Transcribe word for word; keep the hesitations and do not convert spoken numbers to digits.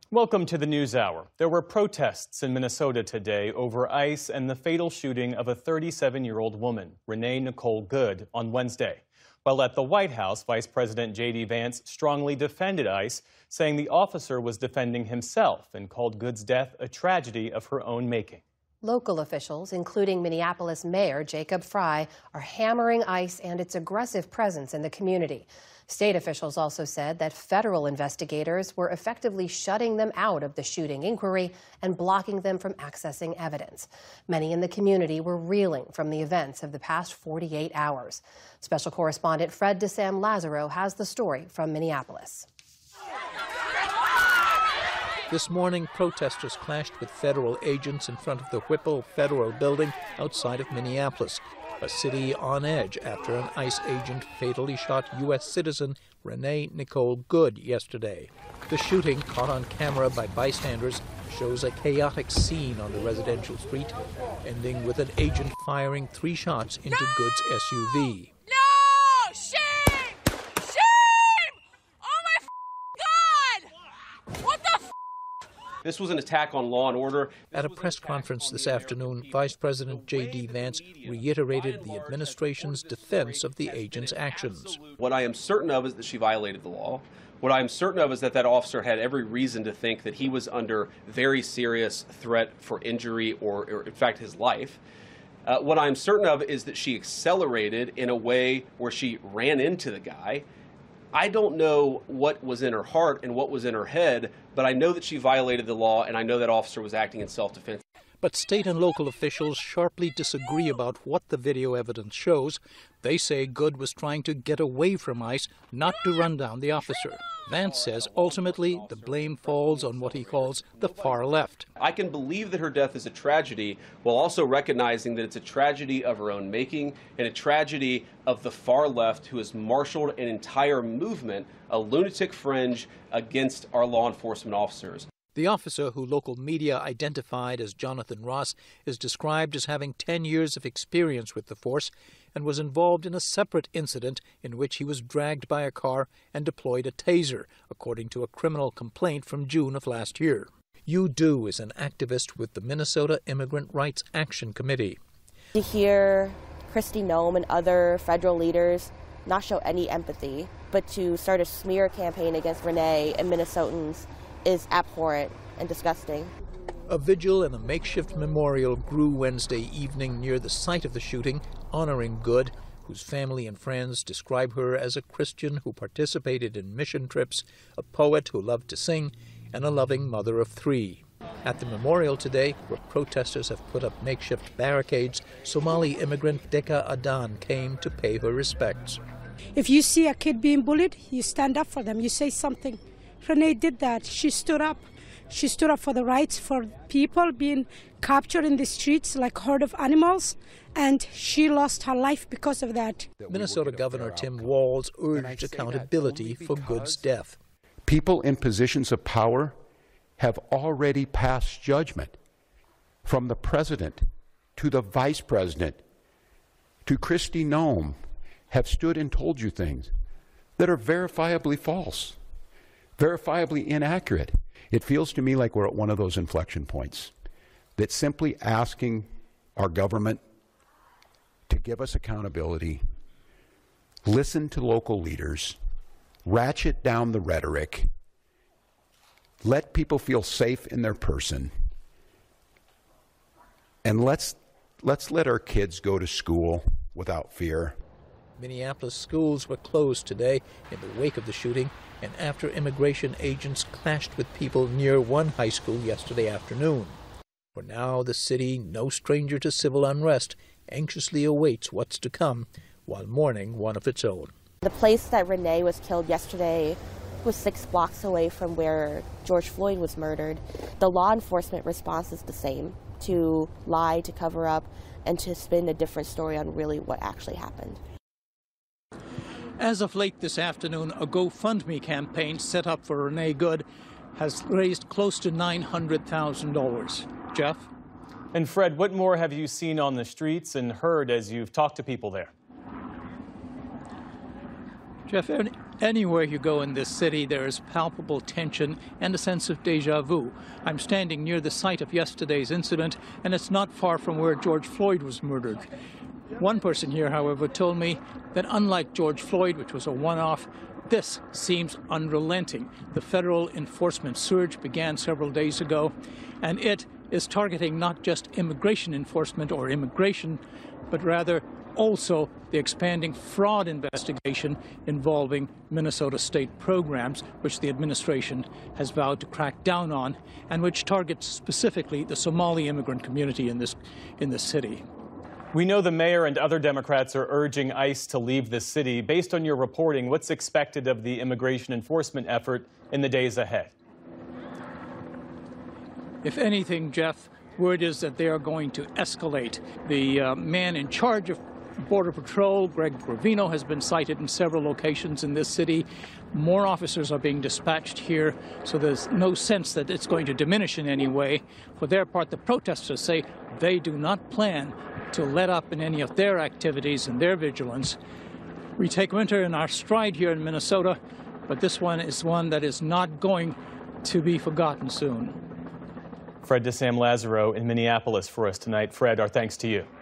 Welcome to the News Hour. There were protests in Minnesota today over ICE and the fatal shooting of a thirty-seven-year-old woman, Renee Nicole Good, on Wednesday. While at the White House, Vice President J D Vance strongly defended ICE, saying the officer was defending himself and called Good's death a tragedy of her own making. Local officials, including Minneapolis Mayor Jacob Frey, are hammering ICE and its aggressive presence in the community. State officials also said that federal investigators were effectively shutting them out of the shooting inquiry and blocking them from accessing evidence. Many in the community were reeling from the events of the past forty-eight hours. Special correspondent Fred DeSam Lazaro has the story from Minneapolis. This morning, protesters clashed with federal agents in front of the Whipple Federal Building outside of Minneapolis, a city on edge after an ICE agent fatally shot U S citizen Renee Nicole Good yesterday. The shooting, caught on camera by bystanders, shows a chaotic scene on the residential street, ending with an agent firing three shots into No! Good's S U V. No! Shame! Shame! Oh my God! What the f? This was an attack on law and order. At a press conference this afternoon, Vice President J D Vance reiterated the administration's defense of the agent's actions. What I am certain of is that she violated the law. What I am certain of is that that officer had every reason to think that he was under very serious threat for injury or, or in fact, his life. Uh, what I'm certain of is that she accelerated in a way where she ran into the guy. I don't know what was in her heart and what was in her head, but I know that she violated the law, and I know that officer was acting in self-defense. But state and local officials sharply disagree about what the video evidence shows. They say Good was trying to get away from ICE, not to run down the officer. Vance says ultimately the blame falls on what he calls the far left. I can believe that her death is a tragedy while also recognizing that it's a tragedy of her own making and a tragedy of the far left who has marshaled an entire movement, a lunatic fringe against our law enforcement officers. The officer, who local media identified as Jonathan Ross, is described as having ten years of experience with the force and was involved in a separate incident in which he was dragged by a car and deployed a taser, according to a criminal complaint from June of last year. Yu Du is an activist with the Minnesota Immigrant Rights Action Committee. To hear Kristi Noem and other federal leaders not show any empathy, but to start a smear campaign against Renee and Minnesotans is abhorrent and disgusting. A vigil and a makeshift memorial grew Wednesday evening near the site of the shooting, honoring Good, whose family and friends describe her as a Christian who participated in mission trips, a poet who loved to sing, and a loving mother of three. At the memorial today, where protesters have put up makeshift barricades, Somali immigrant Deka Adan came to pay her respects. If you see a kid being bullied, you stand up for them, you say something. Renee did that. She stood up. She stood up for the rights for people being captured in the streets like herd of animals, and she lost her life because of that. Minnesota Governor Tim Walz urged accountability for Good's death. People in positions of power have already passed judgment, from the president to the vice president to Kristi Noem, have stood and told you things that are verifiably false, verifiably inaccurate. It feels to me like we're at one of those inflection points, that simply asking our government to give us accountability, listen to local leaders, ratchet down the rhetoric, let people feel safe in their person, and let's, let's let our kids go to school without fear. Minneapolis schools were closed today in the wake of the shooting and after immigration agents clashed with people near one high school yesterday afternoon. For now, the city, no stranger to civil unrest, anxiously awaits what's to come while mourning one of its own. The place that Renee was killed yesterday was six blocks away from where George Floyd was murdered. The law enforcement response is the same, to lie, to cover up, and to spin a different story on really what actually happened. As of late this afternoon, a GoFundMe campaign set up for Renee Good has raised close to nine hundred thousand dollars. Jeff? And Fred, what more have you seen on the streets and heard as you've talked to people there? Jeff, any, anywhere you go in this city, there is palpable tension and a sense of deja vu. I'm standing near the site of yesterday's incident, and it's not far from where George Floyd was murdered. One person here, however, told me that unlike George Floyd, which was a one-off, this seems unrelenting. The federal enforcement surge began several days ago, and it is targeting not just immigration enforcement or immigration, but rather also the expanding fraud investigation involving Minnesota state programs, which the administration has vowed to crack down on, and which targets specifically the Somali immigrant community in this, in this city. We know the mayor and other Democrats are urging ICE to leave the city. Based on your reporting, what's expected of the immigration enforcement effort in the days ahead? If anything, Jeff, word is that they are going to escalate. The uh, man in charge of Border Patrol, Greg Gravino, has been cited in several locations in this city. More officers are being dispatched here, so there's no sense that it's going to diminish in any way. For their part, the protesters say they do not plan to let up in any of their activities and their vigilance. We take winter in our stride here in Minnesota, but this one is one that is not going to be forgotten soon. Fred DeSam Lazaro in Minneapolis for us tonight. Fred, our thanks to you.